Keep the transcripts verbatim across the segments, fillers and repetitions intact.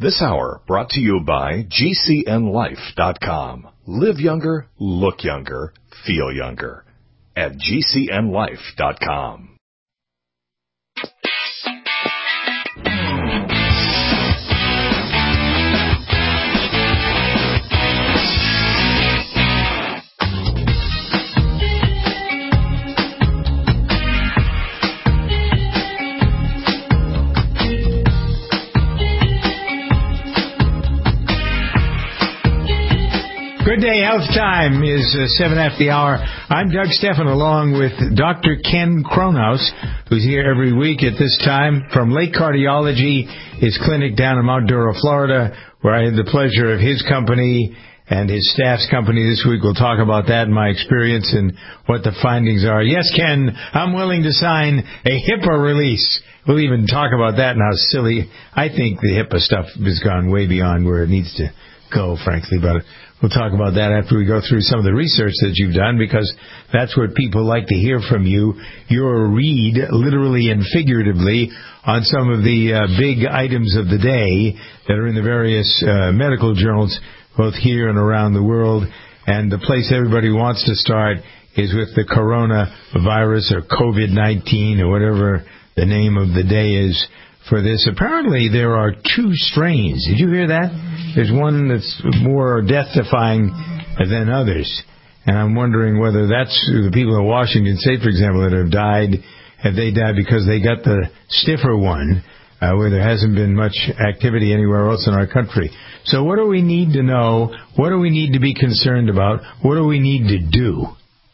This hour brought to you by G C N life dot com. Live younger, look younger, feel younger at G C N life dot com. Good day. Health Time is uh, seven after the hour. I'm Doug Stephan, along with Doctor Ken Kronhaus, who's here every week at this time from Lake Cardiology, his clinic down in Mount Dora, Florida, where I had the pleasure of his company and his staff's company this week. We'll talk about that and my experience and what the findings are. Yes, Ken, I'm willing to sign a HIPAA release. We'll even talk about that and how silly. I think the HIPAA stuff has gone way beyond where it needs to go, frankly, but we'll talk about that after we go through some of the research that you've done, because that's what people like to hear from you. Your read, literally and figuratively, on some of the uh, big items of the day that are in the various uh, medical journals, both here and around the world. And the place everybody wants to start is with the coronavirus or COVID nineteen or whatever the name of the day is for this. Apparently there are two strains. Did you hear that? There's one that's more death-defying than others. And I'm wondering whether that's the people in Washington State, for example, that have died. Have they died because they got the stiffer one, uh, where there hasn't been much activity anywhere else in our country? So what do we need to know? What do we need to be concerned about? What do we need to do?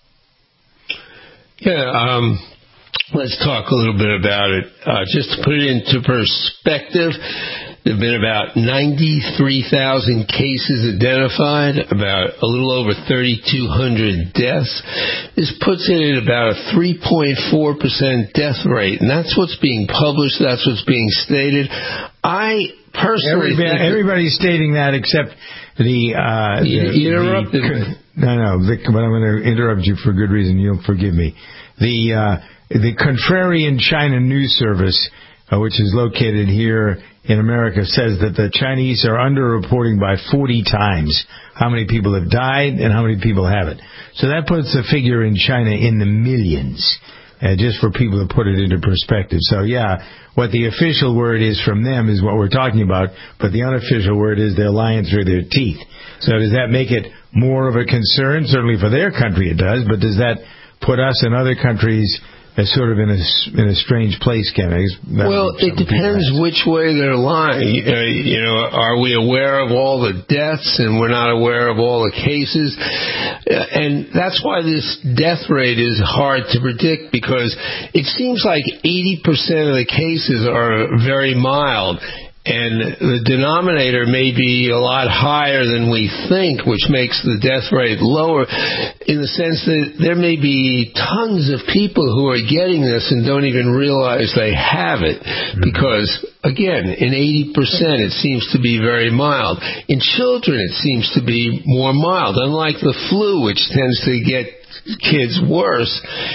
Yeah, um... let's talk a little bit about it. Uh, just to put it into perspective, there have been about ninety-three thousand cases identified, about a little over thirty-two hundred deaths. This puts it at about a three point four percent death rate, and that's what's being published, that's what's being stated. I personally Everybody, think... Everybody's stating that except the... Uh, you, the you interrupted the, me. No, no, Vic, but I'm going to interrupt you for good reason. You'll forgive me. The... Uh, The Contrarian China News Service, uh, which is located here in America, says that the Chinese are underreporting by forty times how many people have died and how many people haven't. So that puts the figure in China in the millions, uh, just for people to put it into perspective. So, yeah, what the official word is from them is what we're talking about, but the unofficial word is they're lying through their teeth. So does that make it more of a concern? Certainly for their country it does, but does that put us and other countries It's sort of in a, in a strange place, Ken? Well, it depends which way they're lying. Uh, you know, are we aware of all the deaths and we're not aware of all the cases? Uh, and that's why this death rate is hard to predict, because it seems like eighty percent of the cases are very mild. And the denominator may be a lot higher than we think, which makes the death rate lower, in the sense that there may be tons of people who are getting this and don't even realize they have it. Because, again, in eighty percent it seems to be very mild. In children it seems to be more mild, unlike the flu, which tends to get kids worse.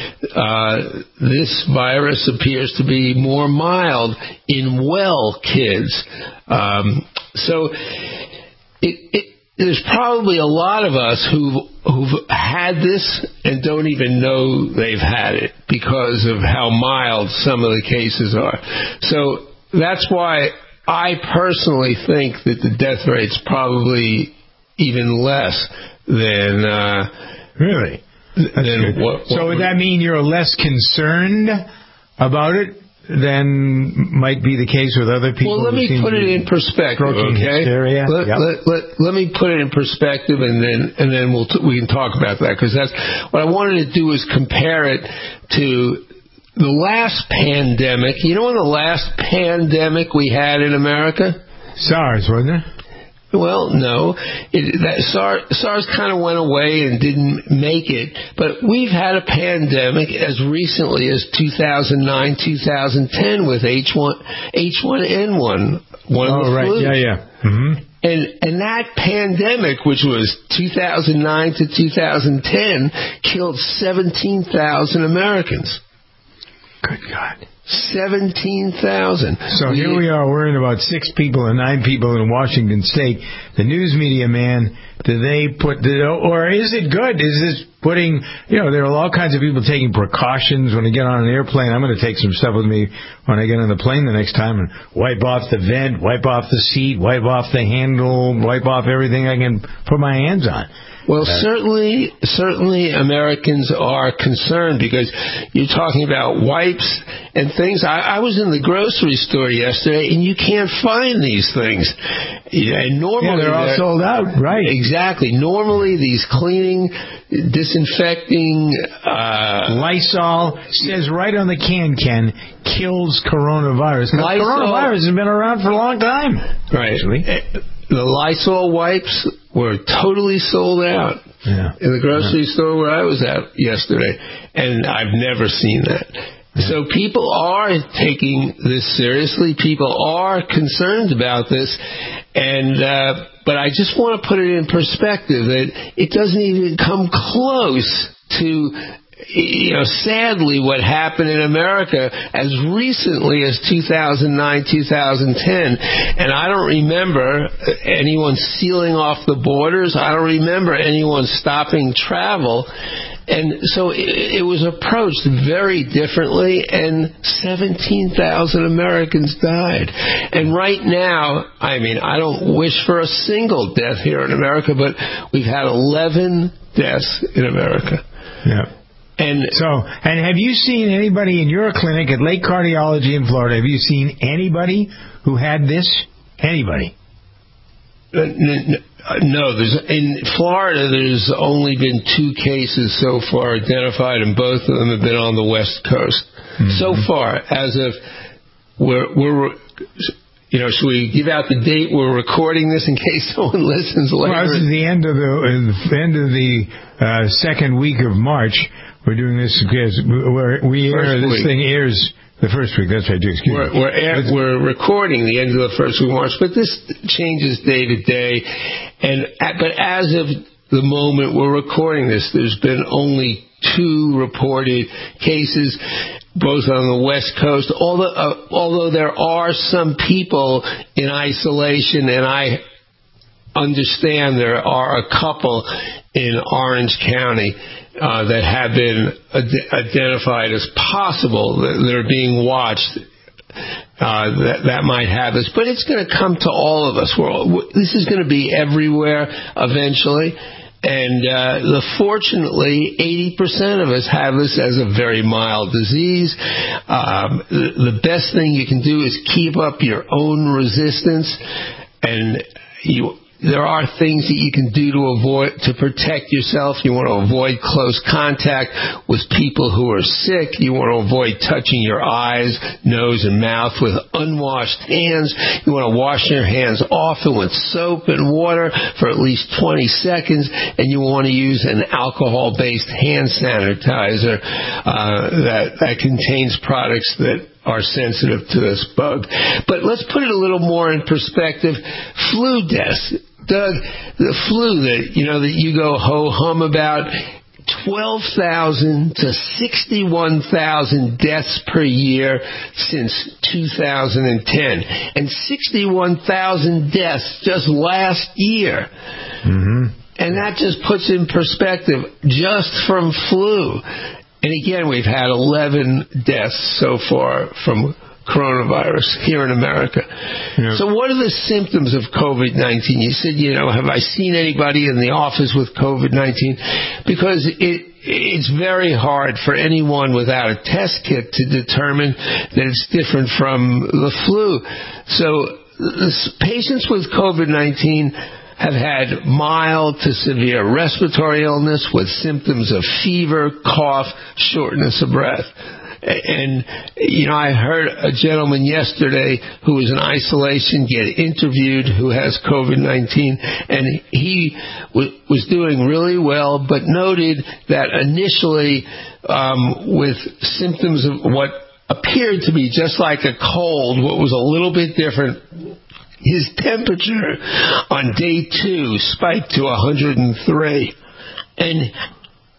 Uh, this virus appears to be more mild in well kids. Um, so it, it, there's probably a lot of us who've, who've had this and don't even know they've had it because of how mild some of the cases are. So that's why I personally think that the death rate's probably even less than... Uh, really? Then what, what so would that mean you're less concerned about it than might be the case with other people? Well, let me put it in perspective, okay? Let, yep. let, let, let me put it in perspective, and then and then we'll t- we can talk about that, because that's what I wanted to do is compare it to the last pandemic. You know, in the last pandemic we had in America, SARS, wasn't it? Well, no. It, that SARS, SARS kind of went away and didn't make it, but we've had a pandemic as recently as two thousand nine, two thousand ten with H one N one. One oh, of the right. flus. Yeah, yeah. Mm-hmm. And and that pandemic, which was two thousand nine to two thousand ten, killed seventeen thousand Americans. Good God. seventeen thousand. So we, here we are worrying about six people and nine people in Washington State. The news media, man, do they put, the, or is it good? Is this putting, you know, there are all kinds of people taking precautions when I get on an airplane. I'm going to take some stuff with me when I get on the plane the next time and wipe off the vent, wipe off the seat, wipe off the handle, wipe off everything I can put my hands on. Well, certainly, certainly Americans are concerned because you're talking about wipes and things. I, I was in the grocery store yesterday, and you can't find these things. And normally, yeah, they're all they're, sold out, right? Exactly. Normally, these cleaning, disinfecting, uh, Lysol says right on the can, Ken, kills coronavirus. Lysol, coronavirus has been around for a long time, right? Actually. The Lysol wipes were totally sold out yeah. in the grocery yeah. store where I was at yesterday, and I've never seen that. Yeah. So people are taking this seriously. People are concerned about this, and uh, but I just want to put it in perspective that it doesn't even come close to, you know, sadly, what happened in America as recently as two thousand nine, two thousand ten. And I don't remember anyone sealing off the borders. I don't remember anyone stopping travel. And so it, it was approached very differently, and seventeen thousand Americans died. And right now, I mean, I don't wish for a single death here in America, but we've had eleven deaths in America. Yeah. And so, and have you seen anybody in your clinic at Lake Cardiology in Florida? Have you seen anybody who had this? Anybody? Uh, n- n- no, there's in Florida. There's only been two cases so far identified, and both of them have been on the West Coast. Mm-hmm. So far, as of we're we're. You know, should we give out the date we're recording this in case someone listens later? Well, this is the end of the, the end of the uh, second week of March. We're doing this because we're, we air, this thing airs the first week. That's right. Excuse we're, me. We're, air, we're recording the end of the first week of March, but this changes day to day. And but as of the moment we're recording this, there's been only two reported cases, both on the West Coast, although, uh, although there are some people in isolation, and I understand there are a couple in Orange County uh, that have been ad- identified as possible, that they're being watched, uh, that, that might have this. But it's going to come to all of us. We're all, this is going to be everywhere eventually. And uh, the, fortunately, eighty percent of us have this as a very mild disease. Um, the, the best thing you can do is keep up your own resistance, and you. There are things that you can do to avoid, to protect yourself. You want to avoid close contact with people who are sick. You want to avoid touching your eyes, nose, and mouth with unwashed hands. You want to wash your hands often with soap and water for at least twenty seconds. And you want to use an alcohol-based hand sanitizer uh, that, that contains products that are sensitive to this bug. But let's put it a little more in perspective. Flu deaths. Doug, the flu that, you know, that you go ho-hum about, twelve thousand to sixty-one thousand deaths per year since two thousand ten. And sixty-one thousand deaths just last year. Mm-hmm. And that just puts in perspective just from flu. And again, we've had eleven deaths so far from coronavirus here in America. Yeah. So what are the symptoms of COVID nineteen? You said, you know, have I seen anybody in the office with COVID nineteen? Because it it's very hard for anyone without a test kit to determine that it's different from the flu. So the patients with COVID nineteen have had mild to severe respiratory illness with symptoms of fever, cough, shortness of breath. And, you know, I heard a gentleman yesterday who was in isolation get interviewed who has COVID nineteen, and he w- was doing really well, but noted that initially um, with symptoms of what appeared to be just like a cold, what was a little bit different, his temperature on day two spiked to one hundred three. And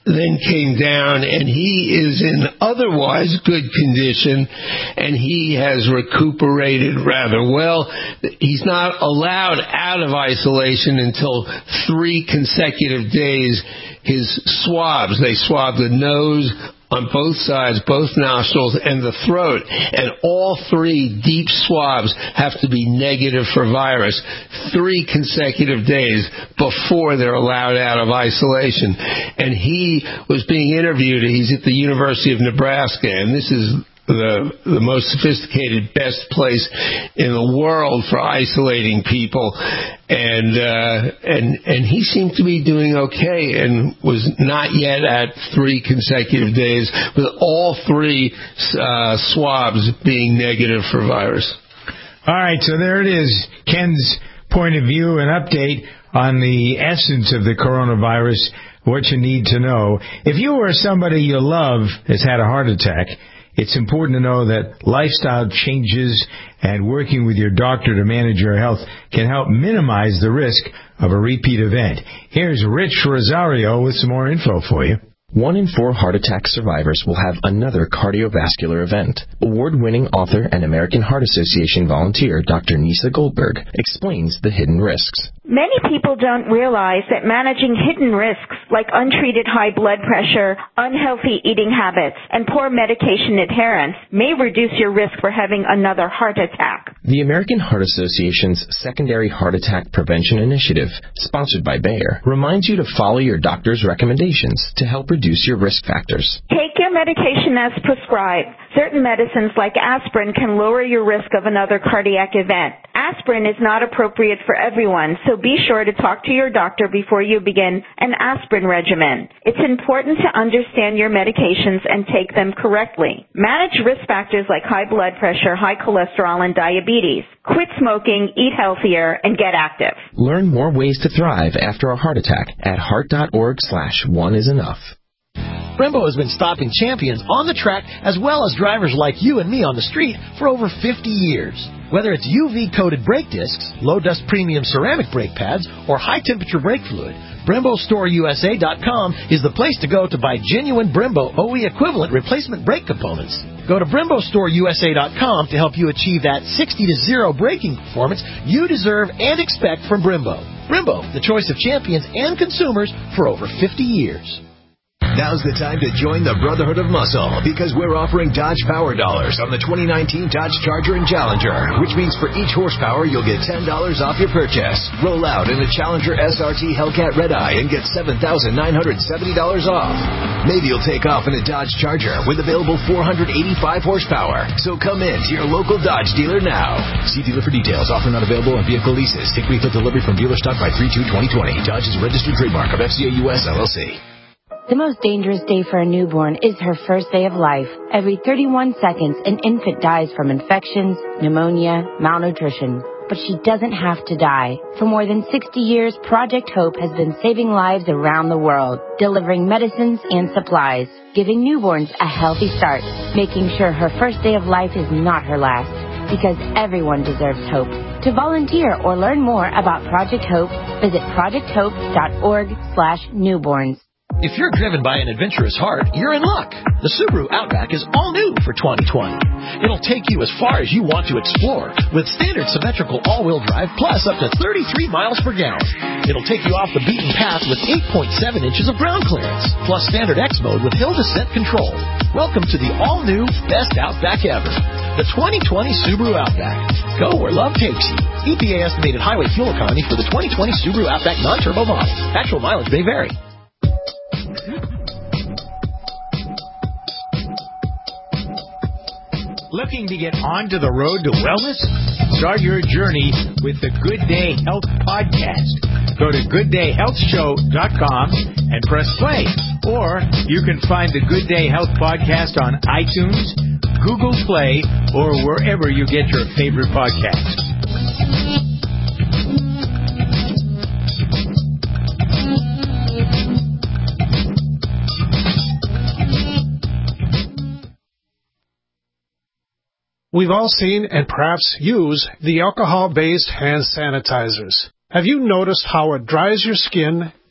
then came down, and he is in otherwise good condition, and he has recuperated rather well. He's not allowed out of isolation until three consecutive days. His swabs, they swab the nose on both sides, both nostrils, and the throat, and all three deep swabs have to be negative for virus three consecutive days before they're allowed out of isolation. And he was being interviewed. He's at the University of Nebraska, and this is the the most sophisticated, best place in the world for isolating people, and uh, and and he seemed to be doing okay, and was not yet at three consecutive days with all three uh, swabs being negative for virus. All right, so there it is, Ken's point of view and update on the essence of the coronavirus, what you need to know. If you or somebody you love has had a heart attack, it's important to know that lifestyle changes and working with your doctor to manage your health can help minimize the risk of a repeat event. Here's Rich Rosario with some more info for you. One in four heart attack survivors will have another cardiovascular event. Award-winning author and American Heart Association volunteer Doctor Nisa Goldberg explains the hidden risks. Many people don't realize that managing hidden risks like untreated high blood pressure, unhealthy eating habits, and poor medication adherence may reduce your risk for having another heart attack. The American Heart Association's Secondary Heart Attack Prevention Initiative, sponsored by Bayer, reminds you to follow your doctor's recommendations to help reduce your risk factors. Take your medication as prescribed. Certain medicines like aspirin can lower your risk of another cardiac event. Aspirin is not appropriate for everyone, so be sure to talk to your doctor before you begin an aspirin regimen. It's important to understand your medications and take them correctly. Manage risk factors like high blood pressure, high cholesterol, and diabetes. Quit smoking, eat healthier, and get active. Learn more ways to thrive after a heart attack at heart.org slash one is enough. Brembo has been stopping champions on the track as well as drivers like you and me on the street for over fifty years. Whether it's U V-coated brake discs, low-dust premium ceramic brake pads, or high-temperature brake fluid, Brembo Store U S A dot com is the place to go to buy genuine Brembo O E equivalent replacement brake components. Go to Brembo Store U S A dot com to help you achieve that sixty to zero braking performance you deserve and expect from Brembo. Brembo, the choice of champions and consumers for over fifty years. Now's the time to join the Brotherhood of Muscle because we're offering Dodge Power Dollars on the twenty nineteen Dodge Charger and Challenger, which means for each horsepower, you'll get ten dollars off your purchase. Roll out in the Challenger S R T Hellcat Red Eye and get seven thousand nine hundred seventy dollars off. Maybe you'll take off in a Dodge Charger with available four hundred eighty-five horsepower. So come in to your local Dodge dealer now. See dealer for details. Offer not available on vehicle leases. Take vehicle delivery from dealer stock by three two twenty twenty. Dodge is a registered trademark of F C A U S L L C. The most dangerous day for a newborn is her first day of life. Every thirty-one seconds, an infant dies from infections, pneumonia, malnutrition. But she doesn't have to die. For more than sixty years, Project Hope has been saving lives around the world, delivering medicines and supplies, giving newborns a healthy start, making sure her first day of life is not her last. Because everyone deserves hope. To volunteer or learn more about Project Hope, visit project hope dot org slash newborns. If you're driven by an adventurous heart, you're in luck. The Subaru Outback is all new for twenty twenty. It'll take you as far as you want to explore with standard symmetrical all-wheel drive plus up to thirty-three miles per gallon. It'll take you off the beaten path with eight point seven inches of ground clearance plus standard X mode with hill descent control. Welcome to the all-new best Outback ever. The twenty twenty Subaru Outback. Go where love takes you. E P A estimated highway fuel economy for the twenty twenty Subaru Outback non-turbo model. Actual mileage may vary. Looking to get onto the road to wellness? Start your journey with the Good Day Health Podcast. Go to good day health show dot com and press play. Or you can find the Good Day Health Podcast on iTunes, Google Play, or wherever you get your favorite podcasts. We've all seen and perhaps use the alcohol-based hand sanitizers. Have you noticed how it dries your skin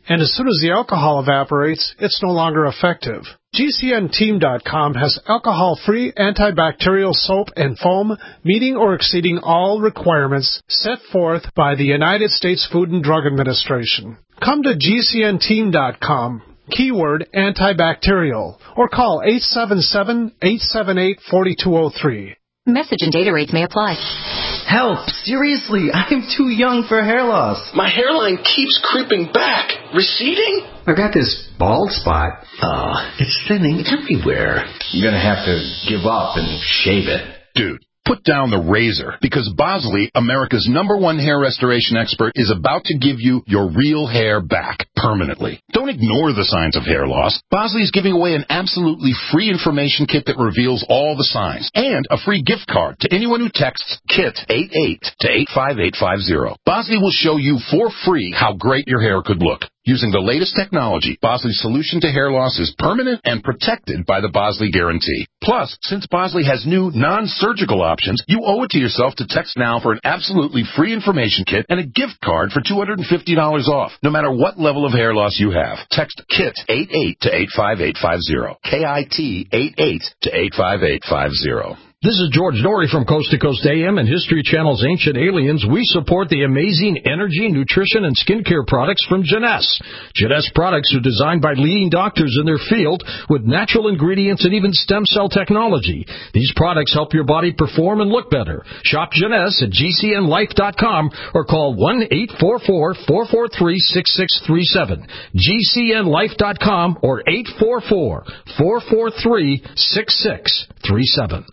and as soon as the alcohol evaporates, it's no longer effective. G C N team dot com has alcohol-free antibacterial soap and foam meeting or exceeding all requirements set forth by the United States Food and Drug Administration. Come to G C N team dot com, keyword antibacterial, or call eight seven seven, eight seven eight, four two zero three. Message and data rates may apply. Help! Seriously, I'm too young for hair loss. My hairline keeps creeping back. Receding? I've got this bald spot. Oh, it's thinning everywhere. You're gonna have to give up and shave it. Dude, put down the razor, because Bosley, America's number one hair restoration expert, is about to give you your real hair back permanently. Don't ignore the signs of hair loss. Bosley is giving away an absolutely free information kit that reveals all the signs, and a free gift card to anyone who texts KIT eighty-eight to eight five eight five zero. Bosley will show you for free how great your hair could look. Using the latest technology, Bosley's solution to hair loss is permanent and protected by the Bosley Guarantee. Plus, since Bosley has new non-surgical options, you owe it to yourself to text now for an absolutely free information kit and a gift card for two hundred fifty dollars off, no matter what level of hair loss you have. Text KIT eighty-eight to eight five eight five zero. K I T eighty-eight to eight five eight five zero. This is George Norrie from Coast to Coast A M and History Channel's Ancient Aliens. We support the amazing energy, nutrition, and skincare products from Jeunesse. Jeunesse products are designed by leading doctors in their field with natural ingredients and even stem cell technology. These products help your body perform and look better. Shop Jeunesse at G C N life dot com or call one eight four four, four four three, six six three seven. G C N life dot com or eight four four, four four three, six six three seven.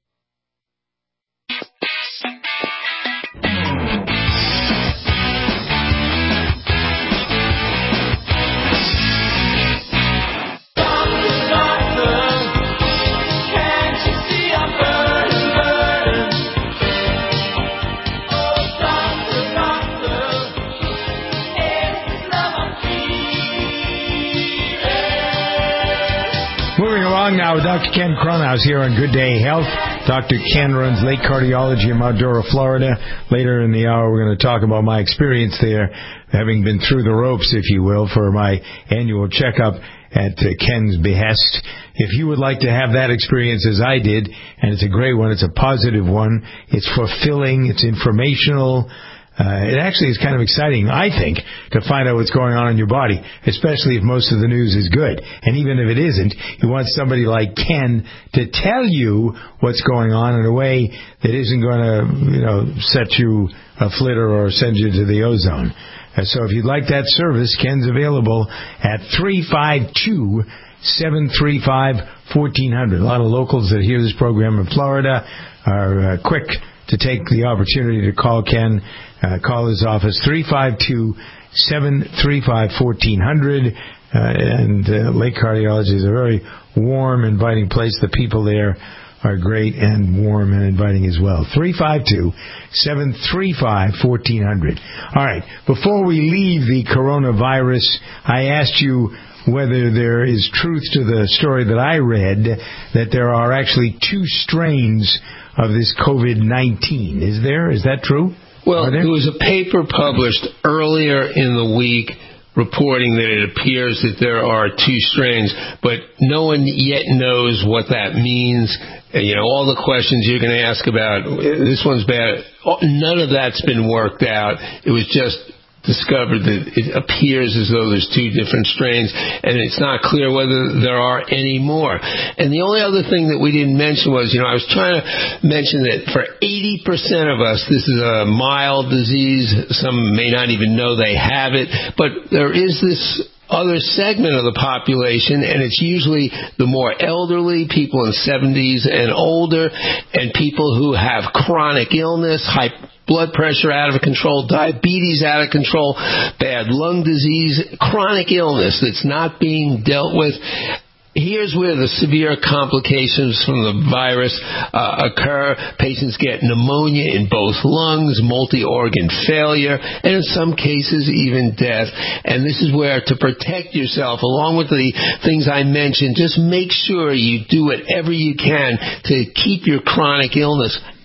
Moving along now with Doctor Ken Cronhaus here on Good Day Health. Doctor Ken runs Lake Cardiology in Mount Dora, Florida. Later in the hour, we're going to talk about my experience there, having been through the ropes, if you will, for my annual checkup at uh, Ken's behest. If you would like to have that experience as I did, and it's a great one, it's a positive one, it's fulfilling, it's informational. Uh, it actually is kind of exciting, I think, to find out what's going on in your body, especially if most of the news is good. And even if it isn't, you want somebody like Ken to tell you what's going on in a way that isn't going to, you know, set you a flitter or send you to the ozone. Uh, so if you'd like that service, Ken's available at three five two, seven three five, one four zero zero. A lot of locals that hear this program in Florida are uh, quick to take the opportunity to call Ken. Uh, call his office, three five two, seven three five, one four zero zero. Uh, and uh, Lake Cardiology is a very warm, inviting place. The people there are great and warm and inviting as well. three five two, seven three five, one four zero zero. All right, before we leave the coronavirus, I asked you whether there is truth to the story that I read, that there are actually two strains of this COVID nineteen. Is there? Is that true? Well, there was a paper published earlier in the week reporting that it appears that there are two strains, but no one yet knows what that means. You know, all the questions you're going to ask about, this one's bad, none of that's been worked out. It was just discovered that it appears as though there's two different strains, and it's not clear whether there are any more. And the only other thing that we didn't mention was, you know, I was trying to mention that for eighty percent of us, this is a mild disease. Some may not even know they have it, but there is this other segment of the population, and it's usually the more elderly, people in seventies and older, and people who have chronic illness, high blood pressure out of control, diabetes out of control, bad lung disease, chronic illness that's not being dealt with. Here's where the severe complications from the virus uh, occur. Patients get pneumonia in both lungs, multi-organ failure, and in some cases even death. And this is where, to protect yourself, along with the things I mentioned, just make sure you do whatever you can to keep your chronic illness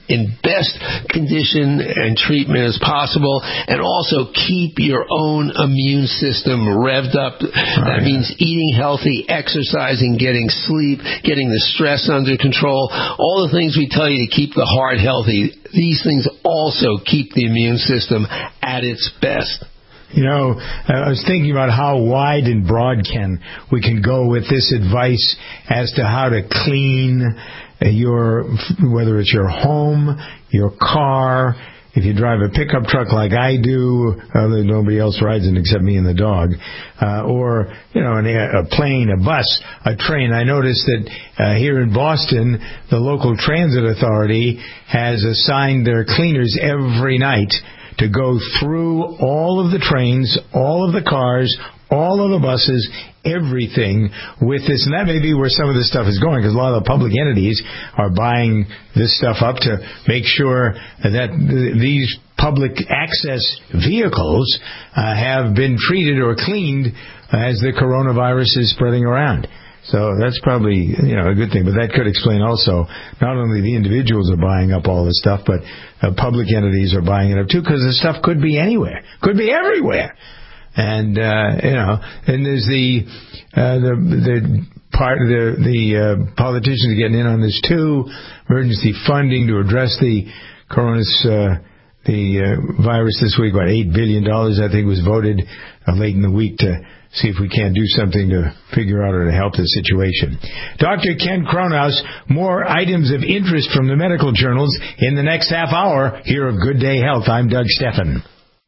in best condition and treatment as possible, and also keep your own immune system revved up. That means eating healthy, exercising, getting sleep, getting the stress under control, all the things we tell you to keep the heart healthy. These things also keep the immune system at its best. You know, I was thinking about how wide and broad can we can go with this advice as to how to clean your, whether it's your home, your car, if you drive a pickup truck like I do, uh, nobody else rides it except me and the dog, uh, or, you know, an, a plane, a bus, a train. I noticed that uh, here in Boston, the local transit authority has assigned their cleaners every night to go through all of the trains, all of the cars, all of the buses, everything with this. And that may be where some of this stuff is going, because a lot of the public entities are buying this stuff up to make sure that th- these public access vehicles uh, have been treated or cleaned as the coronavirus is spreading around. So that's probably, you know, a good thing. But that could explain also not only the individuals are buying up all this stuff, but uh, public entities are buying it up too, because the stuff could be anywhere, could be everywhere. And uh, you know, and there's the uh, the the part the the uh, politicians getting in on this too. Emergency funding to address the coronavirus. Uh, the uh, virus this week. About eight billion dollars, I think, was voted uh, late in the week to see if we can't do something to figure out or to help the situation. Doctor Ken Kronhaus, more items of interest from the medical journals in the next half hour here of Good Day Health. I'm Doug Steffen.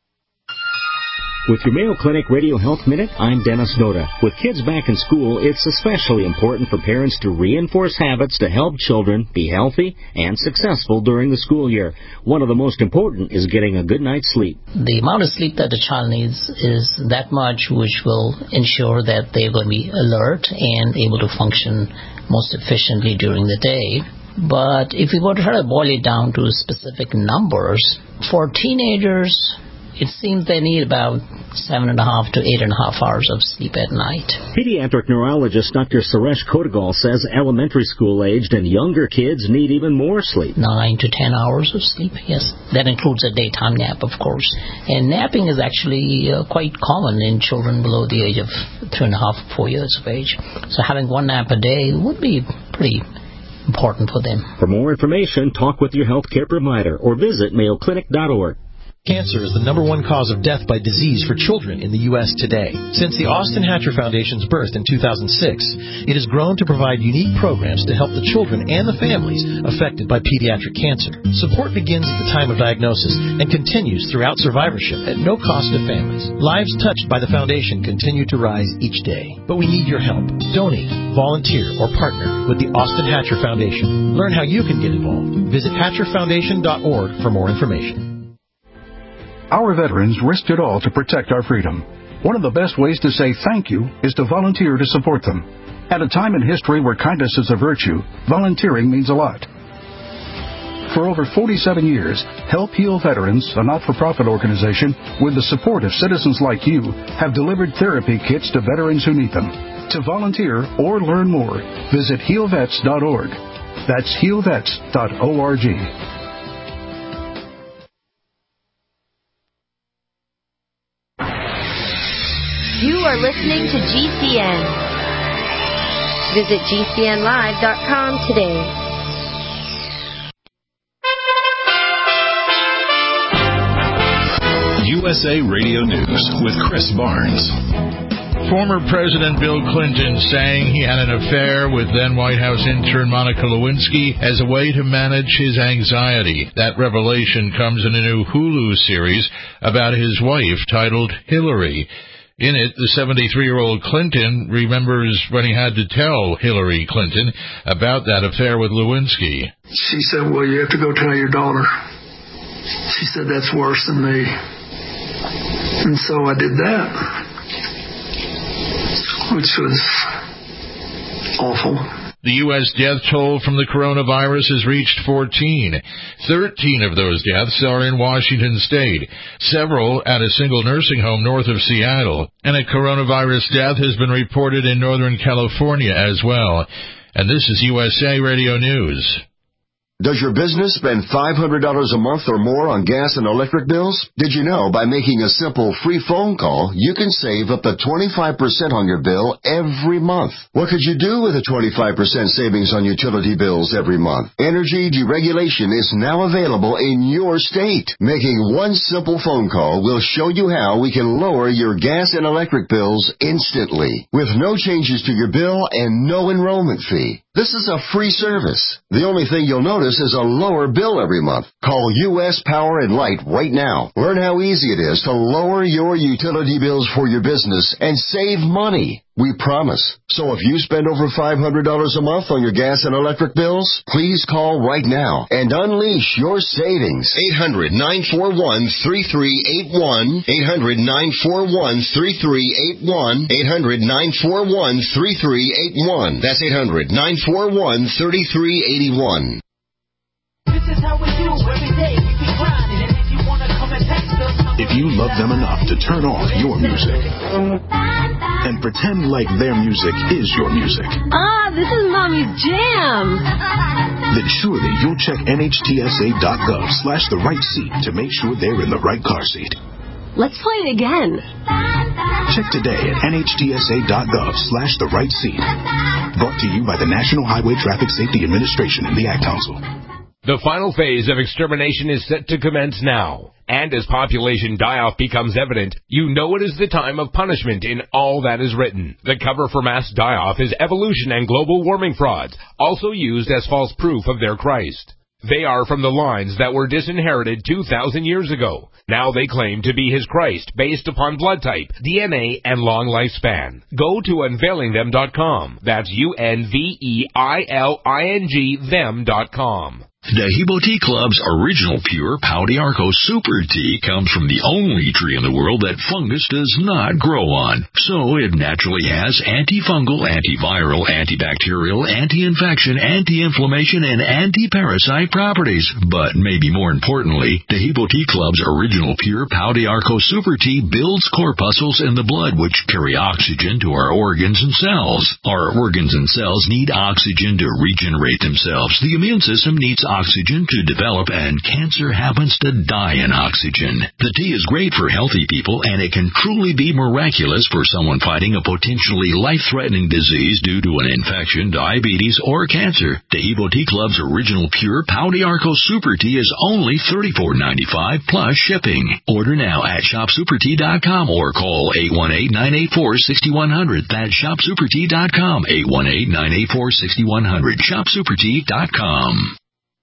With your Mayo Clinic Radio Health Minute, I'm Dennis Noda. With kids back in school, it's especially important for parents to reinforce habits to help children be healthy and successful during the school year. One of the most important is getting a good night's sleep. The amount of sleep that the child needs is that much, which will ensure that they're going to be alert and able to function most efficiently during the day. But if we were to try to boil it down to specific numbers, for teenagers, it seems they need about seven and a half to eight and a half hours of sleep at night. Pediatric neurologist Doctor Suresh Kodagal says elementary school-aged and younger kids need even more sleep. Nine to ten hours of sleep, yes. That includes a daytime nap, of course. And napping is actually uh, quite common in children below the age of three and a half, four years of age. So having one nap a day would be pretty important for them. For more information, talk with your healthcare provider or visit mayo clinic dot org. Cancer is the number one cause of death by disease for children in the U S today. Since the Austin Hatcher Foundation's birth in two thousand six, it has grown to provide unique programs to help the children and the families affected by pediatric cancer. Support begins at the time of diagnosis and continues throughout survivorship at no cost to families. Lives touched by the foundation continue to rise each day, but we need your help. Donate, volunteer, or partner with the Austin Hatcher Foundation. Learn how you can get involved. Visit hatcher foundation dot org for more information. Our veterans risked it all to protect our freedom. One of the best ways to say thank you is to volunteer to support them. At a time in history where kindness is a virtue, volunteering means a lot. For over forty-seven years, Help Heal Veterans, a not-for-profit organization, with the support of citizens like you, have delivered therapy kits to veterans who need them. To volunteer or learn more, visit heal vets dot org. That's heal vets dot org. You are listening to G C N. Visit G C N live dot com today. U S A Radio News with Chris Barnes. Former President Bill Clinton saying he had an affair with then White House intern Monica Lewinsky as a way to manage his anxiety. That revelation comes in a new Hulu series about his wife titled Hillary. In it, the seventy-three-year-old Clinton remembers when he had to tell Hillary Clinton about that affair with Lewinsky. She said, well, you have to go tell your daughter. She said, that's worse than me. And so I did that, which was awful. The U S death toll from the coronavirus has reached fourteen. Thirteen of those deaths are in Washington state, several at a single nursing home north of Seattle. And a coronavirus death has been reported in Northern California as well. And this is U S A Radio News. Does your business spend five hundred dollars a month or more on gas and electric bills? Did you know by making a simple free phone call, you can save up to twenty-five percent on your bill every month? What could you do with a twenty-five percent savings on utility bills every month? Energy deregulation is now available in your state. Making one simple phone call will show you how we can lower your gas and electric bills instantly with no changes to your bill and no enrollment fee. This is a free service. The only thing you'll notice is a lower bill every month. Call U S Power and Light right now. Learn how easy it is to lower your utility bills for your business and save money. We promise. So if you spend over five hundred dollars a month on your gas and electric bills, please call right now and unleash your savings. eight hundred, nine four one, three three eight one. eight hundred, nine four one, three three eight one. eight hundred, nine four one, three three eight one. That's eight hundred, nine four one, three three eight one. This is how we do every day. We be grinding, and if you wanna come and text us, if you love them enough to turn off your music and pretend like their music is your music. Ah, this is Mommy's jam. Then surely you'll check N H T S A dot gov slash the right seat to make sure they're in the right car seat. Let's play it again. Check today at N H T S A dot gov slash the right seat. Brought to you by the National Highway Traffic Safety Administration and the Ad Council. The final phase of extermination is set to commence now. And as population die-off becomes evident, you know it is the time of punishment in all that is written. The cover for mass die-off is evolution and global warming frauds, also used as false proof of their Christ. They are from the lines that were disinherited two thousand years ago. Now they claim to be his Christ based upon blood type, D N A, and long lifespan. Go to unveiling them dot com. That's U N V E I L I N G them dot com. Dehibo Tea Club's original pure Pau d'Arco Super Tea comes from the only tree in the world that fungus does not grow on. So it naturally has antifungal, antiviral, antibacterial, anti-infection, anti-inflammation, and anti-parasite properties. But maybe more importantly, Dehibo Tea Club's original pure Pau d'Arco Super Tea builds corpuscles in the blood which carry oxygen to our organs and cells. Our organs and cells need oxygen to regenerate themselves. The immune system needs oxygen to develop, and cancer happens to die in oxygen. The tea is great for healthy people, and it can truly be miraculous for someone fighting a potentially life-threatening disease due to an infection, diabetes, or cancer. Dehibo Tea Club's original pure Pau d'Arco Super Tea is only thirty-four ninety-five plus shipping. Order now at shop super tea dot com or call eight one eight, nine eight four, six one zero zero. That's shop super tea dot com, eight one eight, nine eight four, six one zero zero. shop super tea dot com.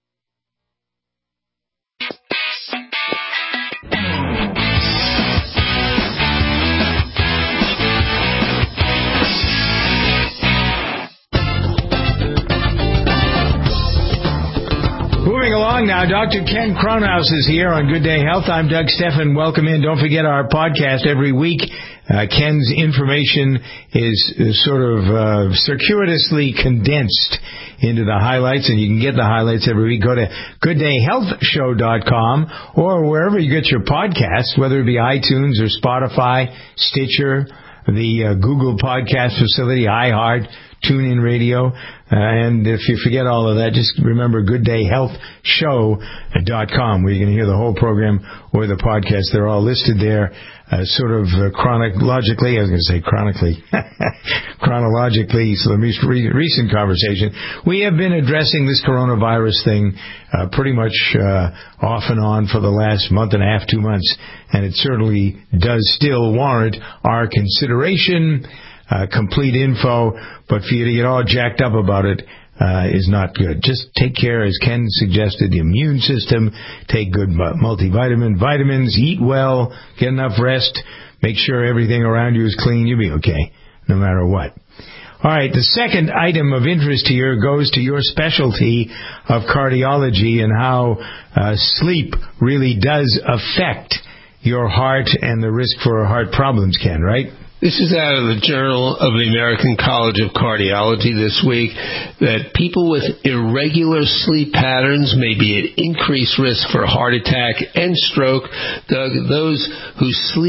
Moving along now, Doctor Ken Kronhaus is here on Good Day Health. I'm Doug Stephan. Welcome in. Don't forget our podcast every week. Uh, Ken's information is, is sort of uh, circuitously condensed into the highlights, and you can get the highlights every week. Go to good day health show dot com or wherever you get your podcasts, whether it be iTunes or Spotify, Stitcher, the uh, Google Podcast Facility, iHeart, TuneIn Radio. Uh, and if you forget all of that, just remember good day health show dot com, where you can hear the whole program or the podcast. They're all listed there, uh, sort of uh, chronologically. I was going to say chronically. chronologically, so the most re- recent conversation. We have been addressing this coronavirus thing uh, pretty much uh, off and on for the last month and a half, two months, and it certainly does still warrant our consideration. Uh, complete info, but for you to get all jacked up about it uh, is not good. Just take care, as Ken suggested, the immune system, take good multivitamin, vitamins, eat well, get enough rest, make sure everything around you is clean, you'll be okay, no matter what. All right, the second item of interest here goes to your specialty of cardiology and how uh, sleep really does affect your heart and the risk for heart problems, Ken, right? This is out of the Journal of the American College of Cardiology this week, that people with irregular sleep patterns may be at increased risk for heart attack and stroke. Doug, those who sleep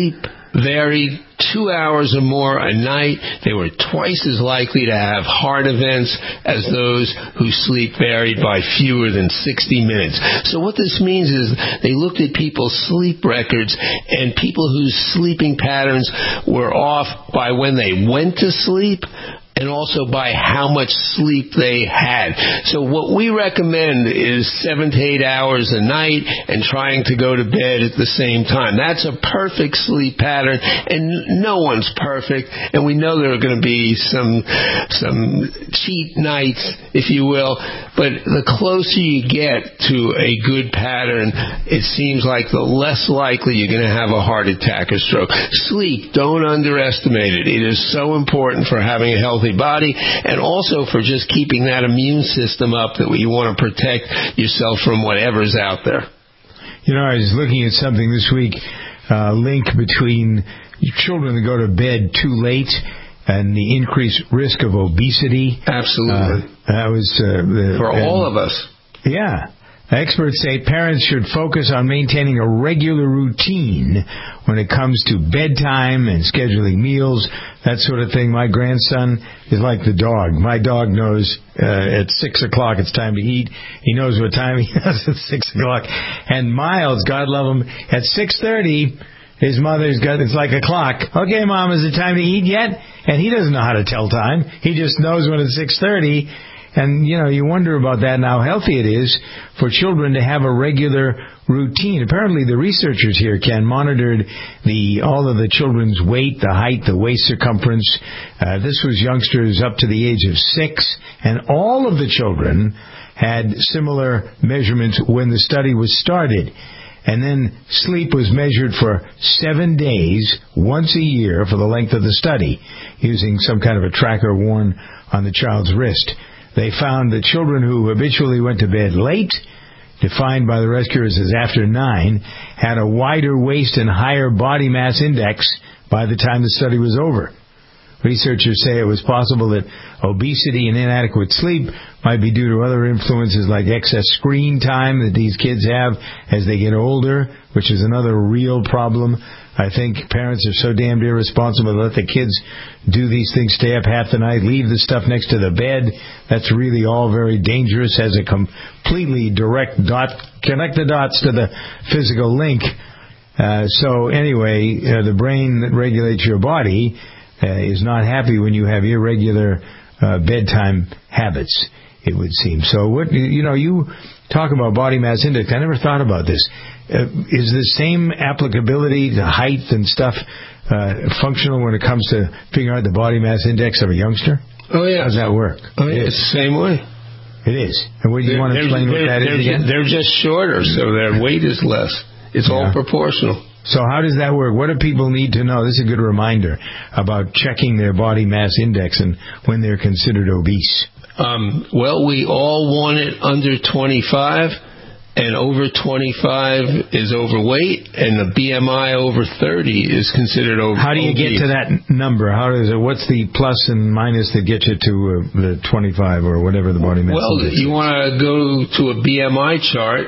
varied two hours or more a night. They were twice as likely to have heart events as those whose sleep varied by fewer than sixty minutes. So what this means is they looked at people's sleep records, and people whose sleeping patterns were off by when they went to sleep, and also by how much sleep they had. So what we recommend is seven to eight hours a night and trying to go to bed at the same time. That's a perfect sleep pattern, and no one's perfect, and we know there are going to be some some cheat nights, if you will, but the closer you get to a good pattern, it seems like the less likely you're going to have a heart attack or stroke. Sleep, don't underestimate it. It is so important for having a healthy body, and also for just keeping that immune system up that you want to protect yourself from whatever's out there. You know, I was looking at something this week, a uh, link between children that go to bed too late and the increased risk of obesity. Absolutely. Uh, that was uh, the, for and, all of us. Yeah. Experts say parents should focus on maintaining a regular routine when it comes to bedtime and scheduling meals, that sort of thing. My grandson is like the dog. My dog knows uh, at six o'clock it's time to eat. He knows what time he has at six o'clock. And Miles, God love him, at six thirty, his mother's got, it's like a clock. Okay, Mom, is it time to eat yet? And he doesn't know how to tell time. He just knows when it's six thirty. And, you know, you wonder about that and how healthy it is for children to have a regular routine. Apparently the researchers here, Ken, monitored the all of the children's weight, the height, the waist circumference. Uh, this was youngsters up to the age of six, and all of the children had similar measurements when the study was started. And then sleep was measured for seven days, once a year, for the length of the study, using some kind of a tracker worn on the child's wrist. They found that children who habitually went to bed late, defined by the rescuers as after nine, had a wider waist and higher body mass index by the time the study was over. Researchers say it was possible that obesity and inadequate sleep might be due to other influences like excess screen time that these kids have as they get older, which is another real problem. I think parents are so damned irresponsible to let the kids do these things, stay up half the night, leave the stuff next to the bed. That's really all very dangerous, as a completely direct dot, connect the dots to the physical link. Uh, so anyway, uh, the brain that regulates your body uh, is not happy when you have irregular uh, bedtime habits, it would seem. So what, you know, you talk about body mass index. I never thought about this. Uh, is the same applicability to height and stuff uh, functional when it comes to figuring out the body mass index of a youngster? Oh, yeah. How does that work? Oh, yeah, it's the same way. It is. And what do you they're, want to explain what that is again? They're just shorter, so their weight is less. It's yeah. all proportional. So how does that work? What do people need to know? This is a good reminder about checking their body mass index and when they're considered obese. Um, well, we all want it under twenty-five, and over twenty-five is overweight, and the B M I over thirty is considered over. How do you obese. get to that number? How does it? What's the plus and minus that get you to uh, the twenty-five or whatever the body mass well, index is? Well, you want to go to a B M I chart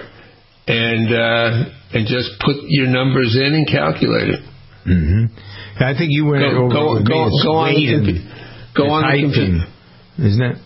and uh, and just put your numbers in and calculate it. Mm-hmm. I think you went go, over go, with go, me. Go on the computer. Go on the computer. Isn't it?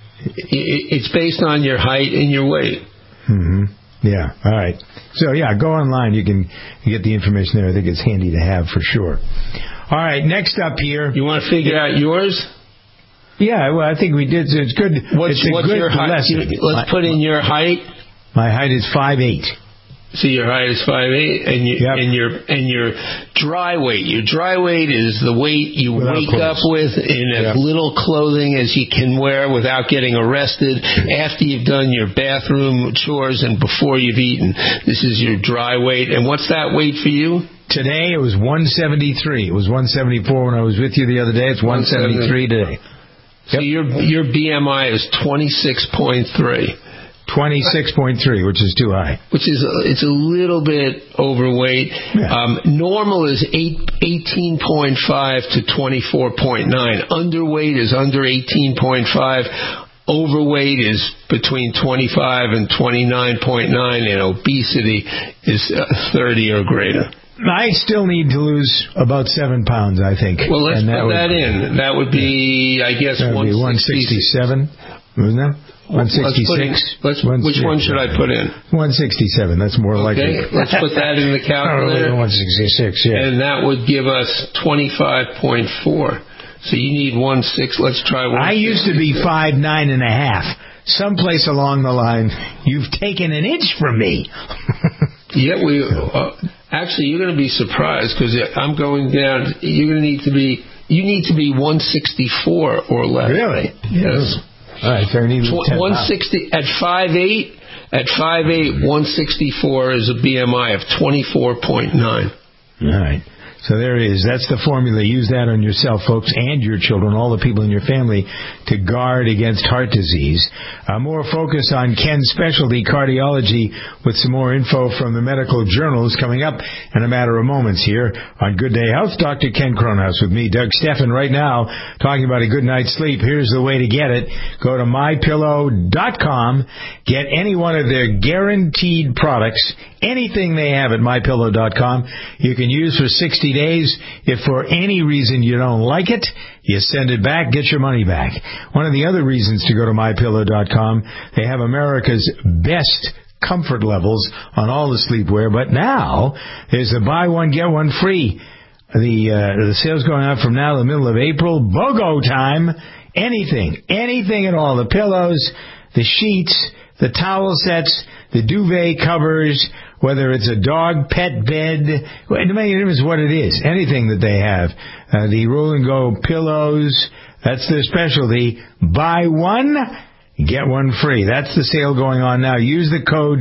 It's based on your height and your weight. Mm-hmm. Yeah. All right. So, yeah, go online. You can get the information there. I think it's handy to have for sure. All right. Next up here. You want to figure out yours? Yeah. Well, I think we did. It's good. What's, it's a what's good your height? lesson. Let's put in your height. My height is five eight. So your height is five eight, and you, yep. and your and your dry weight. Your dry weight is the weight you without wake clothes. up with in as yep. little clothing as you can wear without getting arrested. After you've done your bathroom chores and before you've eaten, this is your dry weight. And what's that weight for you? Today it was one seventy-three. It was one seventy-four when I was with you the other day. It's one seventy-three today. So yep. your your B M I is twenty-six point three. twenty-six point three, which is too high. Which is, it's a little bit overweight. Yeah. Um, normal is eight, eighteen point five to twenty-four point nine. Underweight is under eighteen point five. Overweight is between twenty-five and twenty-nine point nine, and obesity is uh, thirty or greater. I still need to lose about seven pounds, I think. Well, let's and put that, would, that in. That would be, I guess, that would be one sixty-seven, wasn't that? one sixty-six. Let's, let's, which one should I put in? one sixty-seven. That's more likely. Okay, let's put that in the calculator. one sixty-six, yeah. And that would give us twenty-five point four. So you need one six. Let's try one. I used to be five nine and a half. Someplace along the line, you've taken an inch from me. Yeah, we. Uh, actually, you're going to be surprised because I'm going down. You're going to need to be. You need to be one sixty-four or less. Really? Yes. All right, so I need ten one sixty at five eight. At five eight, one sixty-four is a B M I of twenty-four point nine. All right. So there it is. That's the formula. Use that on yourself, folks, and your children, all the people in your family, to guard against heart disease. Uh, more focus on Ken's specialty, cardiology, with some more info from the medical journals coming up in a matter of moments here on Good Day Health. Doctor Ken Cronhaus with me, Doug Steffen, right now, talking about a good night's sleep. Here's the way to get it. Go to my pillow dot com. Get any one of their guaranteed products, anything they have at my pillow dot com. You can use for sixty days. If for any reason you don't like it, you send it back, get your money back. One of the other reasons to go to my pillow dot com, they have America's best comfort levels on all the sleepwear, but now there's a buy one, get one free. The, uh, the sale's going on from now to the middle of April. BOGO time. Anything, anything at all. The pillows, the sheets, the towel sets, the duvet covers, whether it's a dog pet bed, no matter what it is, anything that they have. Uh, the roll and go pillows, that's their specialty. Buy one, get one free. That's the sale going on now. Use the code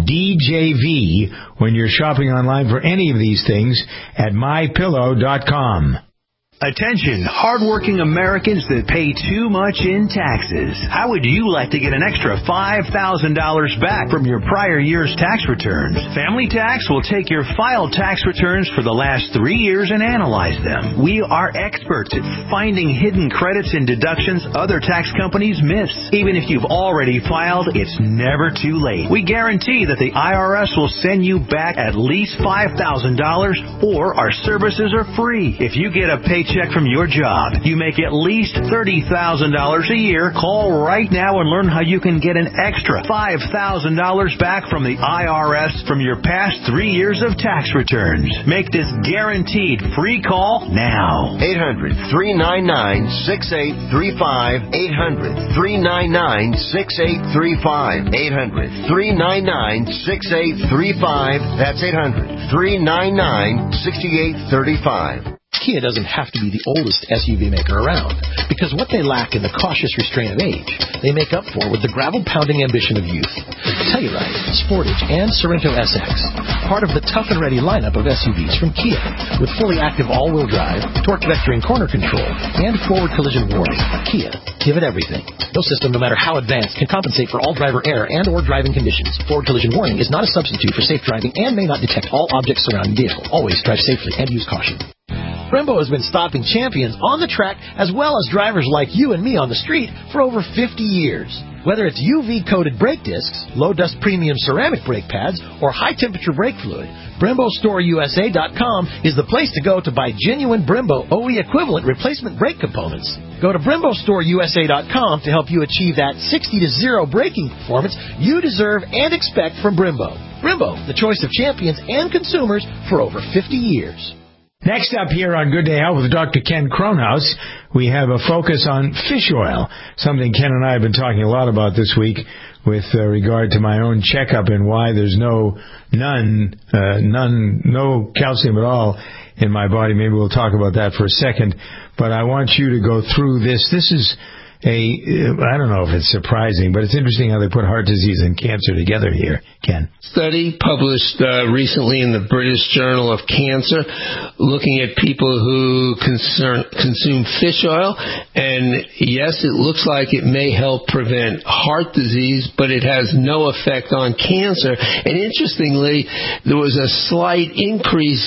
D J V when you're shopping online for any of these things at my pillow dot com. Attention, hardworking Americans that pay too much in taxes. How would you like to get an extra five thousand dollars back from your prior year's tax returns? Family Tax will take your filed tax returns for the last three years and analyze them. We are experts at finding hidden credits and deductions other tax companies miss. Even if you've already filed, it's never too late. We guarantee that the I R S will send you back at least five thousand dollars, or our services are free. If you get a paycheck check from your job, you make at least thirty thousand dollars a year. Call right now and learn how you can get an extra five thousand dollars back from the I R S from your past three years of tax returns. Make this guaranteed free call now. eight hundred, three nine nine, six eight three five. eight hundred, three nine nine, six eight three five. eight hundred, three nine nine, six eight three five. That's eight hundred, three nine nine, six eight three five. Kia doesn't have to be the oldest S U V maker around, because what they lack in the cautious restraint of age, they make up for with the gravel-pounding ambition of youth. Telluride, Sportage, and Sorento S X, part of the tough and ready lineup of S U Vs from Kia, with fully active all-wheel drive, torque vectoring corner control, and forward collision warning. Kia, give it everything. No system, no matter how advanced, can compensate for all driver error and or driving conditions. Forward collision warning is not a substitute for safe driving and may not detect all objects surrounding vehicle. Always drive safely and use caution. Brembo has been stopping champions on the track as well as drivers like you and me on the street for over fifty years. Whether it's U V-coated brake discs, low-dust premium ceramic brake pads, or high-temperature brake fluid, Brembo Store U S A dot com is the place to go to buy genuine Brembo O E equivalent replacement brake components. Go to Brembo Store U S A dot com to help you achieve that sixty to zero braking performance you deserve and expect from Brembo. Brembo, the choice of champions and consumers for over fifty years. Next up here on Good Day Health with Doctor Ken Cronhaus, we have a focus on fish oil, something Ken and I have been talking a lot about this week with uh, regard to my own checkup and why there's no, none, uh, none, no calcium at all in my body. Maybe we'll talk about that for a second, but I want you to go through this. This is a, I don't know if it's surprising, but it's interesting how they put heart disease and cancer together here, Ken. Study published uh, recently in the British Journal of Cancer looking at people who concern, consume fish oil, and yes, it looks like it may help prevent heart disease, but it has no effect on cancer. And interestingly, there was a slight increase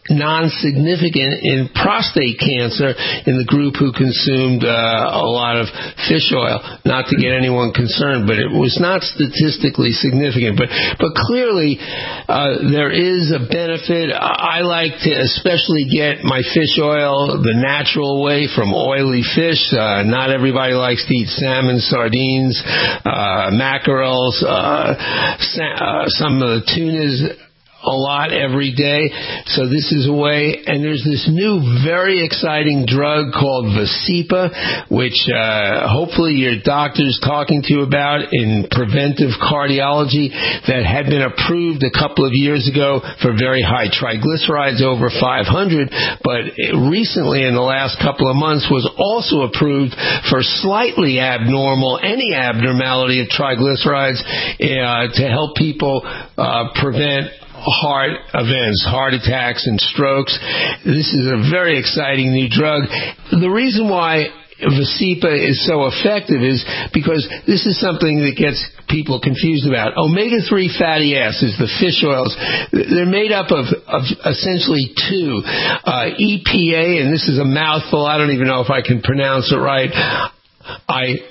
non-significant in prostate cancer in the group who consumed uh, a lot of fish oil. Not to get anyone concerned, but it was not statistically significant. But but clearly uh, there is a benefit. I like to especially get my fish oil the natural way from oily fish. Uh, not everybody likes to eat salmon, sardines, uh, mackerels, uh, sa- uh, some of the tunas a lot every day. So this is a way. And there's this new very exciting drug called Vasipa, which uh, hopefully your doctor's talking to you about in preventive cardiology, that had been approved a couple of years ago for very high triglycerides over five hundred, but recently in the last couple of months was also approved for slightly abnormal, any abnormality of triglycerides uh, to help people uh, prevent heart events, heart attacks and strokes. This is a very exciting new drug. The reason why Vasipa is so effective is because this is something that gets people confused about. omega three fatty acids, the fish oils, they're made up of, of essentially two. Uh, E P A, and this is a mouthful, I don't even know if I can pronounce it right, I...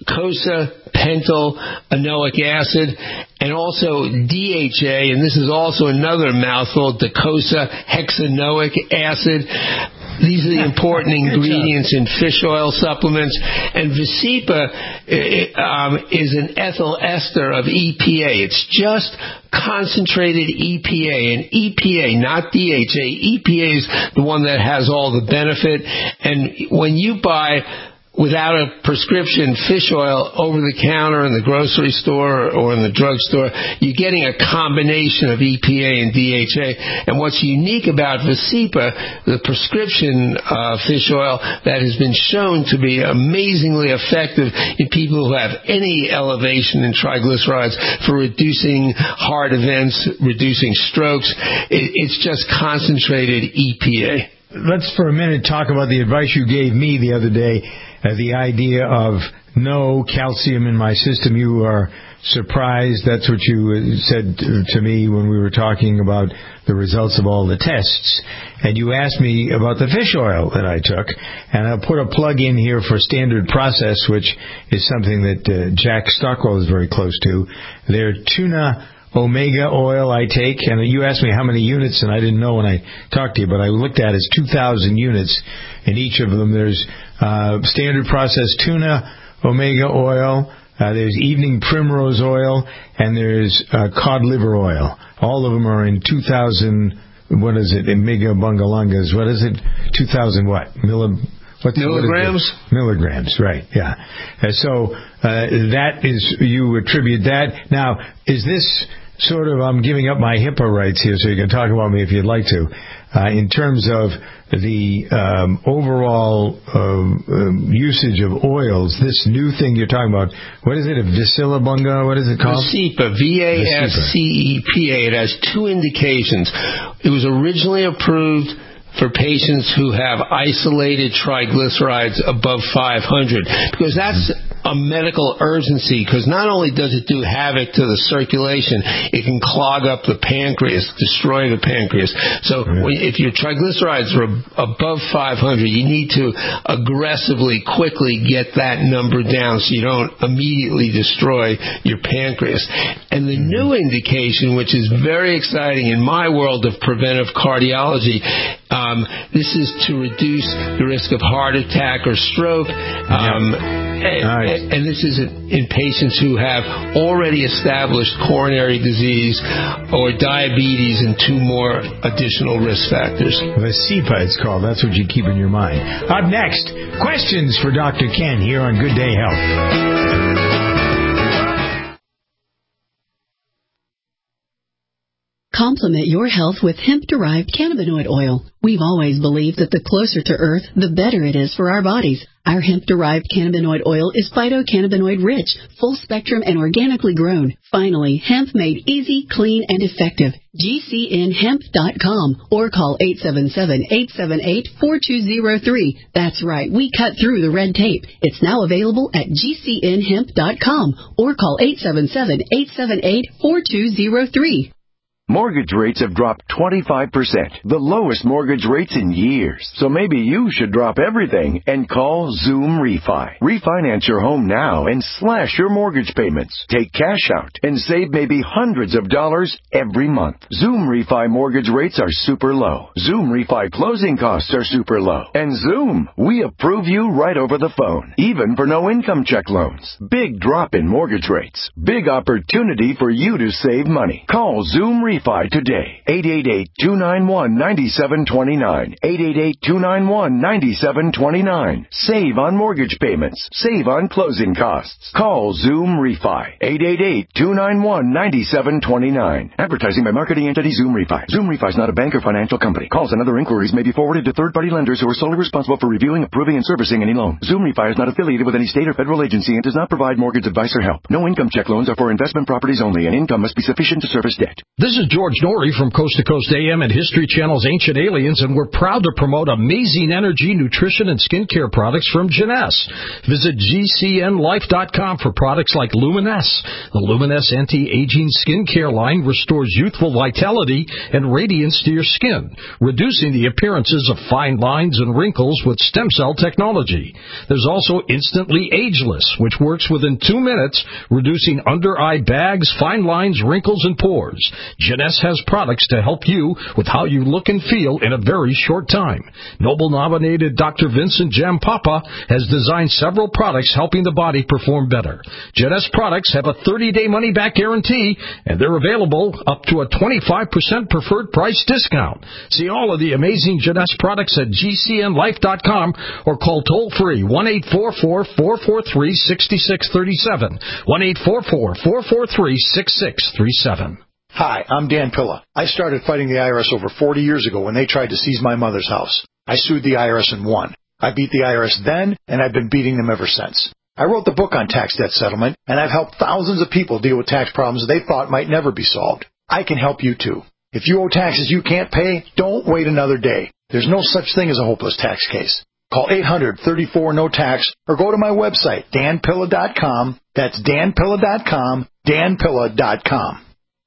icosapentaenoic acid, and also D H A, and this is also another mouthful, docosahexaenoic acid. These are the important ingredients in fish oil supplements. And Vasipa um, is an ethyl ester of E P A. It's just concentrated E P A. And E P A, not D H A. E P A is the one that has all the benefit. And when you buy without a prescription fish oil over the counter in the grocery store or in the drugstore, you're getting a combination of E P A and D H A. And what's unique about Vasipa, the prescription uh, fish oil that has been shown to be amazingly effective in people who have any elevation in triglycerides for reducing heart events, reducing strokes, it, it's just concentrated E P A. Let's for a minute talk about the advice you gave me the other day. Uh, the idea of no calcium in my system. You are surprised. That's what you said to me when we were talking about the results of all the tests. And you asked me about the fish oil that I took. And I'll put a plug in here for Standard Process, which is something that uh, Jack Stockwell is very close to. Their tuna omega oil I take, and you asked me how many units, and I didn't know when I talked to you, but I looked at it as two thousand units in each of them. There's uh, Standard Process tuna omega oil, uh, there's evening primrose oil, and there's uh, cod liver oil. All of them are in two thousand, what is it, omega bungalangas, what is it, two thousand what? Milli- What's, milligrams? What milligrams, right, yeah. Uh, so uh, that is, you attribute that. Now, is this sort of, I'm giving up my HIPAA rights here, so you can talk about me if you'd like to, uh, in terms of the um, overall um, um, usage of oils, this new thing you're talking about, what is it, a Vacillabunga, what is it called? Vasipa, V A S C E P A. It has two indications. It was originally approved for patients who have isolated triglycerides above five hundred, because that's a medical urgency, because not only does it do havoc to the circulation, it can clog up the pancreas, destroy the pancreas. So when, if your triglycerides are above five hundred, you need to aggressively, quickly get that number down so you don't immediately destroy your pancreas. And the new indication, which is very exciting in my world of preventive cardiology, Um, this is to reduce the risk of heart attack or stroke, um, and, nice. and this is in patients who have already established coronary disease or diabetes and two more additional risk factors. Vasipa, it's called. That's what you keep in your mind. Up next, questions for Doctor Ken here on Good Day Health. Complement your health with hemp-derived cannabinoid oil. We've always believed that the closer to Earth, the better it is for our bodies. Our hemp-derived cannabinoid oil is phytocannabinoid-rich, full-spectrum, and organically grown. Finally, hemp made easy, clean, and effective. G C N hemp dot com or call eight seven seven, eight seven eight, four two zero three. That's right, we cut through the red tape. It's now available at G C N hemp dot com or call eight seven seven, eight seven eight, four two zero three. Mortgage rates have dropped twenty-five percent, the lowest mortgage rates in years. So maybe you should drop everything and call Zoom Refi. Refinance your home now and slash your mortgage payments. Take cash out and save maybe hundreds of dollars every month. Zoom Refi mortgage rates are super low. Zoom Refi closing costs are super low. And Zoom, we approve you right over the phone, even for no income check loans. Big drop in mortgage rates. Big opportunity for you to save money. Call Zoom Refi today. eight eight eight, two nine one, nine seven two nine. eight eight eight, two nine one, nine seven two nine. Save on mortgage payments. Save on closing costs. Call Zoom Refi. eight eight eight, two nine one, nine seven two nine. Advertising by marketing entity Zoom Refi. Zoom Refi is not a bank or financial company. Calls and other inquiries may be forwarded to third-party lenders who are solely responsible for reviewing, approving, and servicing any loan. Zoom Refi is not affiliated with any state or federal agency and does not provide mortgage advice or help. No income check loans are for investment properties only, and income must be sufficient to service debt. This is George Norrie from Coast to Coast A M and History Channel's Ancient Aliens, and we're proud to promote amazing energy, nutrition, and skincare products from Jeunesse. Visit G C N life dot com for products like Luminesse. The Luminesse anti-aging skincare line restores youthful vitality and radiance to your skin, reducing the appearances of fine lines and wrinkles with stem cell technology. There's also Instantly Ageless, which works within two minutes, reducing under-eye bags, fine lines, wrinkles, and pores. Jeunesse has products to help you with how you look and feel in a very short time. Nobel-nominated Doctor Vincent Jampapa has designed several products helping the body perform better. Jeunesse products have a thirty-day money-back guarantee, and they're available up to a twenty-five percent preferred price discount. See all of the amazing Jeunesse products at G C N life dot com or call toll-free one eight four four, four four three, six six three seven, one eight four four, four four three, six six three seven. Hi, I'm Dan Pilla. I started fighting the I R S over forty years ago when they tried to seize my mother's house. I sued the I R S and won. I beat the I R S then, and I've been beating them ever since. I wrote the book on tax debt settlement, and I've helped thousands of people deal with tax problems they thought might never be solved. I can help you too. If you owe taxes you can't pay, don't wait another day. There's no such thing as a hopeless tax case. Call eight hundred, thirty-four, no tax or go to my website, dan pilla dot com. That's dan pilla dot com, dan pilla dot com.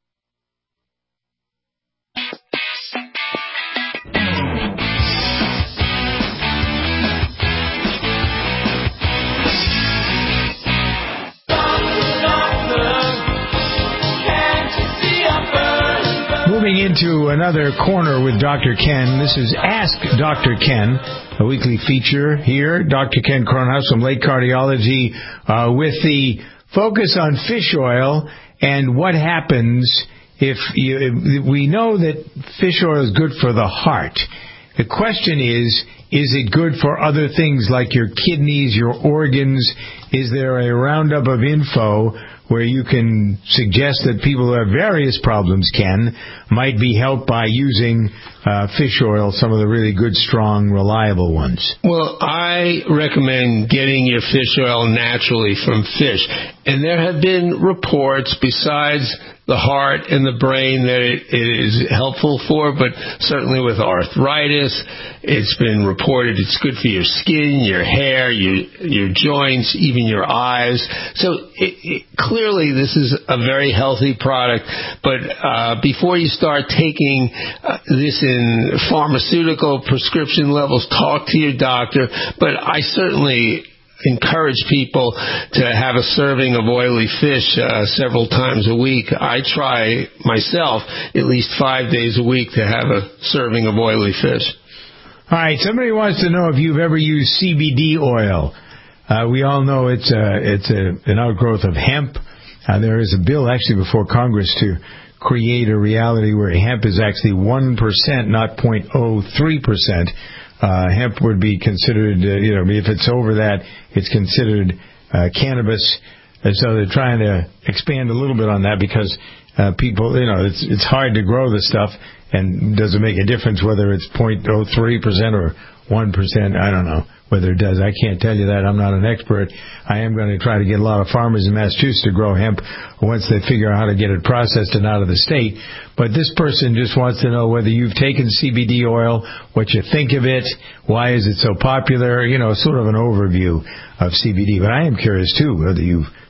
Moving into another corner with Doctor Ken. This is Ask Doctor Ken, a weekly feature here. Doctor Ken Kronhaus from Lake Cardiology uh, with the focus on fish oil and what happens if you, we know that fish oil is good for the heart. The question is, is it good for other things like your kidneys, your organs? Is there a roundup of info where you can suggest that people who have various problems, Ken, might be helped by using uh, fish oil, some of the really good, strong, reliable ones? Well, I recommend getting your fish oil naturally from fish. And there have been reports besides the heart and the brain that it, it is helpful for, but certainly with arthritis, it's been reported it's good for your skin, your hair, your your joints, even your eyes. So it, it, clearly this is a very healthy product, but uh, before you start taking uh, this in pharmaceutical prescription levels, talk to your doctor. But I certainly encourage people to have a serving of oily fish uh, several times a week. I try myself at least five days a week to have a serving of oily fish. All right, somebody wants to know if you've ever used C B D oil. Uh, we all know it's a, it's a, an outgrowth of hemp. Uh, there is a bill actually before Congress to create a reality where hemp is actually one percent, not zero point zero three percent. Uh, hemp would be considered, uh, you know, if it's over that, it's considered uh, cannabis. And so they're trying to expand a little bit on that because uh, people, you know, it's it's hard to grow the stuff, and does it make a difference whether it's zero point zero three percent or one percent? I don't know whether it does. I can't tell you that. I'm not an expert. I am going to try to get a lot of farmers in Massachusetts to grow hemp once they figure out how to get it processed and out of the state. But this person just wants to know whether you've taken C B D oil, what you think of it, why is it so popular, you know, sort of an overview of C B D. But I am curious, too, whether you've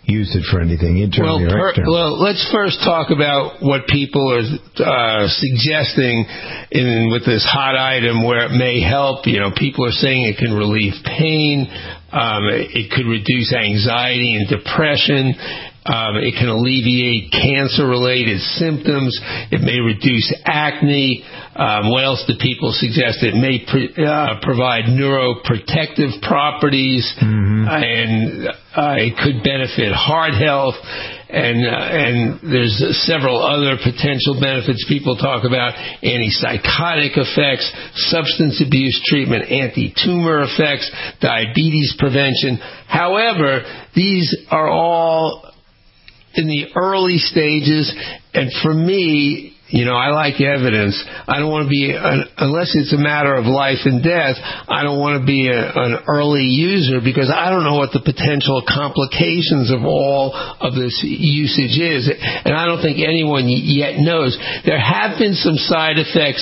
used it for anything Well, internally or per, externally. well, let's first talk about what people are uh, suggesting in with this hot item where it may help. You know, people are saying it can relieve pain, um, it could reduce anxiety and depression. Um, it can alleviate cancer-related symptoms. It may reduce acne. Um, what else do people suggest? It may pre- uh, provide neuroprotective properties, mm-hmm. and uh, it could benefit heart health. And uh, and there's several other potential benefits people talk about: antipsychotic effects, substance abuse treatment, anti-tumor effects, diabetes prevention. However, these are all in the early stages, and for me, you know, I like evidence. I don't want to be, an, unless it's a matter of life and death, I don't want to be a, an early user because I don't know what the potential complications of all of this usage is, and I don't think anyone yet knows. There have been some side effects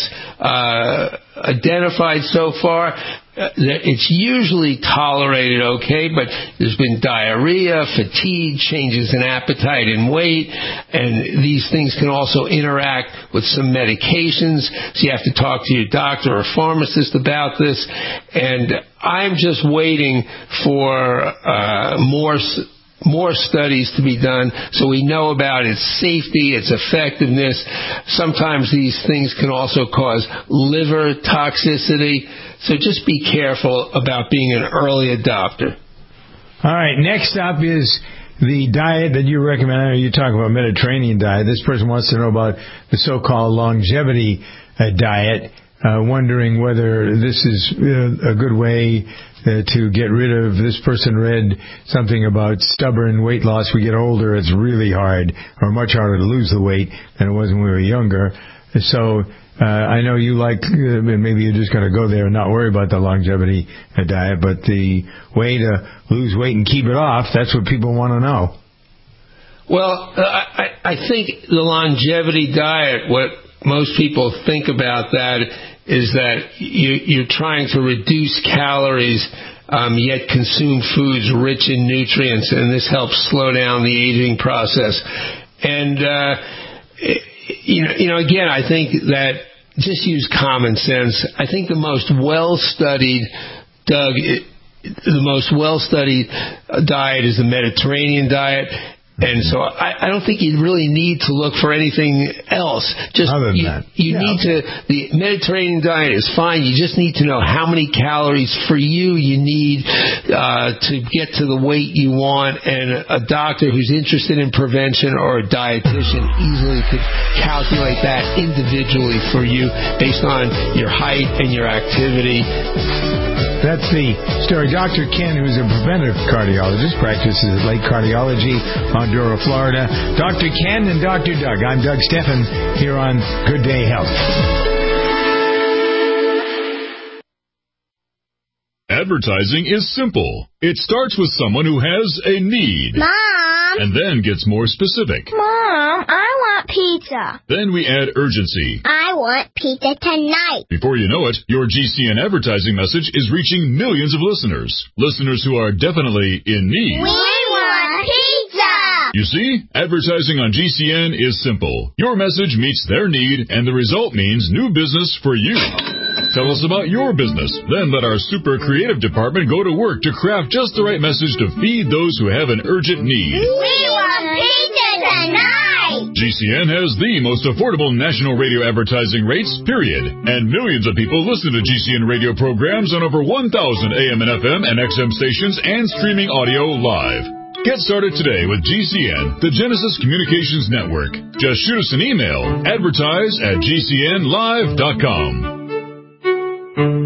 uh, identified so far. Uh, it's usually tolerated okay, but there's been diarrhea, fatigue, changes in appetite and weight, and these things can also interact with some medications, so you have to talk to your doctor or pharmacist about this. And I'm just waiting for uh, more more studies to be done so we know about its safety, its effectiveness. Sometimes these things can also cause liver toxicity, so just be careful about being an early adopter. All right, next up is the diet that you recommend. I know you talk about Mediterranean diet. This person wants to know about the so-called longevity uh, diet, uh, wondering whether this is uh, a good way Uh, to get rid of. This person read something about stubborn weight loss. We get older, it's really hard, or much harder to lose the weight than it was when we were younger. So uh, I know you like, uh, maybe you're just going to go there and not worry about the longevity uh, diet, but the way to lose weight and keep it off, that's what people want to know. Well, uh, I, I think the longevity diet, what most people think about that is that you, you're trying to reduce calories, um, yet consume foods rich in nutrients, and this helps slow down the aging process. And, uh, you know, you know, again, I think that just use common sense. I think the most well-studied, Doug, the most well-studied diet is the Mediterranean diet. And so I, I don't think you really need to look for anything else. Just Other than you, that. you Yeah. need to. The Mediterranean diet is fine. You just need to know how many calories for you you need uh, to get to the weight you want. And a doctor who's interested in prevention or a dietitian easily could calculate that individually for you based on your height and your activity. That's the story. Doctor Ken, who's a preventive cardiologist, practices at Lake Cardiology, Monduro, Florida. Doctor Ken and Doctor Doug. I'm Doug Steffen here on Good Day Health. Advertising is simple. It starts with someone who has a need. Mom! And then gets more specific. Mom, I want pizza. Then we add urgency. I want pizza tonight. Before you know it, your G C N advertising message is reaching millions of listeners. Listeners who are definitely in need. We want pizza! You see, advertising on G C N is simple. Your message meets their need, and the result means new business for you. Tell us about your business. Then let our super creative department go to work to craft just the right message to feed those who have an urgent need. We want pizza tonight! G C N has the most affordable national radio advertising rates, period. And millions of people listen to G C N radio programs on over one thousand A M and F M and X M stations and streaming audio live. Get started today with G C N, the Genesis Communications Network. Just shoot us an email, advertise at G C N live dot com.